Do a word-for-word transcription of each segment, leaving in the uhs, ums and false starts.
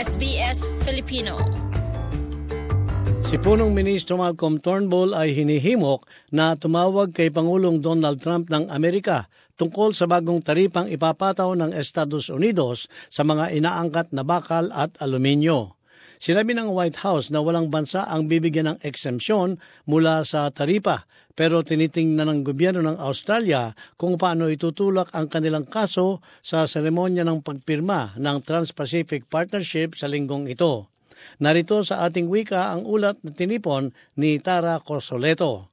S B S Filipino. Si punong Ministro Malcolm Turnbull ay hinihimok na tumawag kay Pangulong Donald Trump ng Amerika tungkol sa bagong taripang ipapataw ng Estados Unidos sa mga inaangkat na bakal at aluminyo. Sinabi ng White House na walang bansa ang bibigyan ng exemption mula sa taripa, pero tinitingnan ng gobyerno ng Australia kung paano itutulak ang kanilang kaso sa seremonya ng pagpirma ng Trans-Pacific Partnership sa linggong ito. Narito sa ating wika ang ulat na tinipon ni Tara Corsoleto.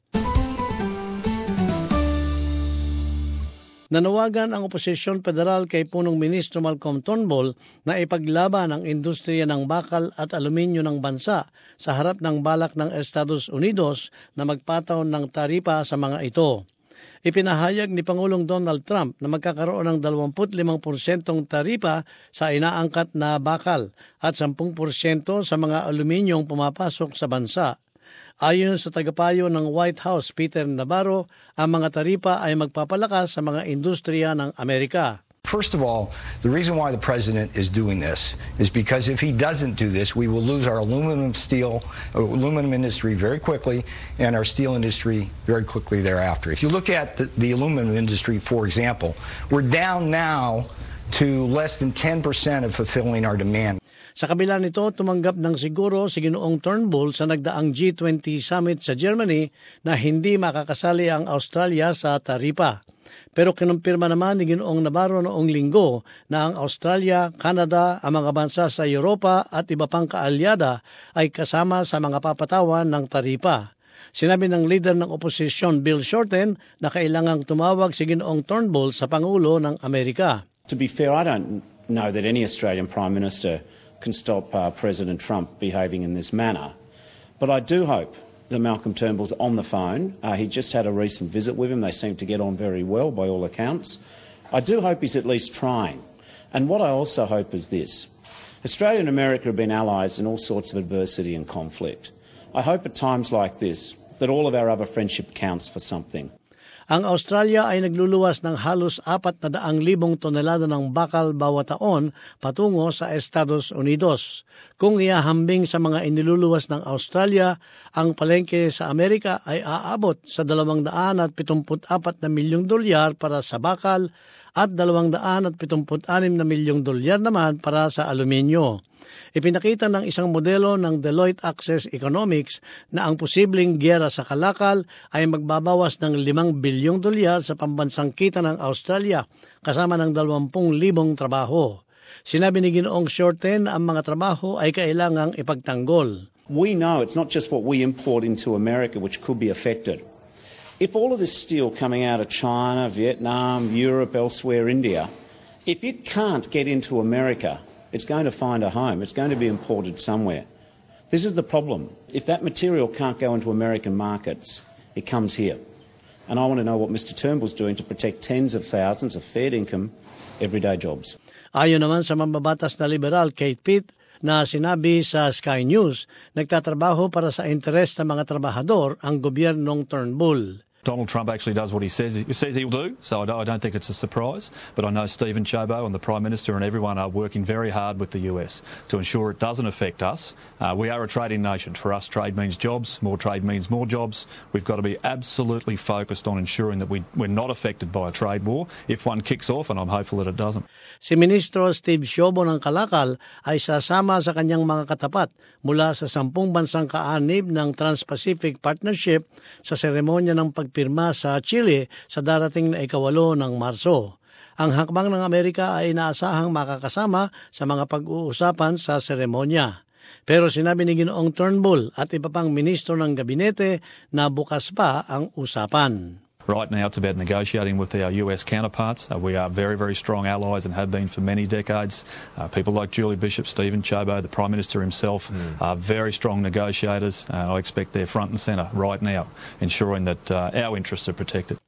Nanawagan ang oposisyon federal kay punong Ministro Malcolm Turnbull na ipaglaban ang industriya ng bakal at aluminyo ng bansa sa harap ng balak ng Estados Unidos na magpataw ng taripa sa mga ito. Ipinahayag ni Pangulong Donald Trump na magkakaroon ng dalawampu't limang porsyentong taripa sa inaangkat na bakal at sampung porsyento sa mga aluminyong pumapasok sa bansa. Ayon sa tagapayo ng White House, Peter Navarro, ang mga taripa ay magpapalakas sa mga industriya ng Amerika. First of all, the reason why the president is doing this is because if he doesn't do this, we will lose our aluminum steel, aluminum industry very quickly and our steel industry very quickly thereafter. If you look at the, the aluminum industry, for example, we're down now to less than ten percent of fulfilling our demand. Sa kabila nito, tumanggap ng siguro si Ginoong Turnbull sa nagdaang G twenty Summit sa Germany na hindi makakasali ang Australia sa taripa. Pero kinumpirma naman ni Ginoong Navarro noong linggo na ang Australia, Canada, ang mga bansa sa Europa at iba pang kaalyada ay kasama sa mga papatawan ng taripa. Sinabi ng leader ng oposisyon Bill Shorten na kailangang tumawag si Ginoong Turnbull sa Pangulo ng Amerika. To be fair, I don't know that any Australian Prime Minister can stop uh, President Trump behaving in this manner. But I do hope that Malcolm Turnbull's on the phone. Uh, he just had a recent visit with him. They seem to get on very well by all accounts. I do hope he's at least trying. And what I also hope is this. Australia and America have been allies in all sorts of adversity and conflict. I hope at times like this that all of our other friendship counts for something. Ang Australia ay nagluluwas ng halos apat na daang libong tonelada ng bakal bawat taon patungo sa Estados Unidos. Kung iahambing sa mga iniluluwas ng Australia, ang palengke sa Amerika ay aabot sa dalawang daan at pitumput apat na milyong dolyar para sa bakal at dalawang daan at pitumput anim na milyong dolyar naman para sa aluminyo. Ipinakita ng isang modelo ng Deloitte Access Economics na ang posibleng giyera sa kalakal ay magbabawas ng limang bilyong dolyar sa pambansang kita ng Australia kasama ng dalawampung libong trabaho. Sinabi ni Ginoong Shorten ang mga trabaho ay kailangang ipagtanggol. We know it's not just what we import into America which could be affected. If all of this steel coming out of China, Vietnam, Europe, elsewhere, India, if it can't get into America, it's going to find a home. It's going to be imported somewhere. This is the problem. If that material can't go into American markets, it comes here. And I want to know what Mister Turnbull's doing to protect tens of thousands of fair income, everyday jobs. Ayon naman sa mambabatas na liberal Kate Pitt na sinabi sa Sky News, nagtatrabaho para sa interes ng mga trabahador ang gobyernong Turnbull. Donald Trump actually does what he says he says he'll do, so I don't, I don't think it's a surprise. But I know Stephen Chabot and the Prime Minister and everyone are working very hard with the U S to ensure it doesn't affect us. Uh, we are a trading nation. For us, trade means jobs. More trade means more jobs. We've got to be absolutely focused on ensuring that we, we're not affected by a trade war if one kicks off, and I'm hopeful that it doesn't. Si Ministro Steve Siobo ng Kalakal ay sasama sa kanyang mga katapat mula sa sampung bansang kaanib ng Trans-Pacific Partnership sa seremonya ng pagpirma sa Chile sa darating na ikawalo ng Marso. Ang hakbang ng Amerika ay inaasahang makakasama sa mga pag-uusapan sa seremonya. Pero sinabi ni Ginoong Turnbull at iba pang ministro ng gabinete na bukas pa ang usapan. Right now it's about negotiating with our U S counterparts. Uh, we are very, very strong allies and have been for many decades. Uh, people like Julie Bishop, Stephen Chabot, the Prime Minister himself mm. are very strong negotiators. Uh, I expect they're front and centre right now, ensuring that uh, our interests are protected.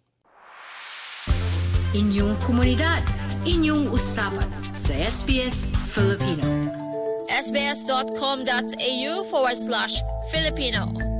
Inyong komunidad, inyong usapan sa S B S Filipino. S B S dot com dot A U forward slash Filipino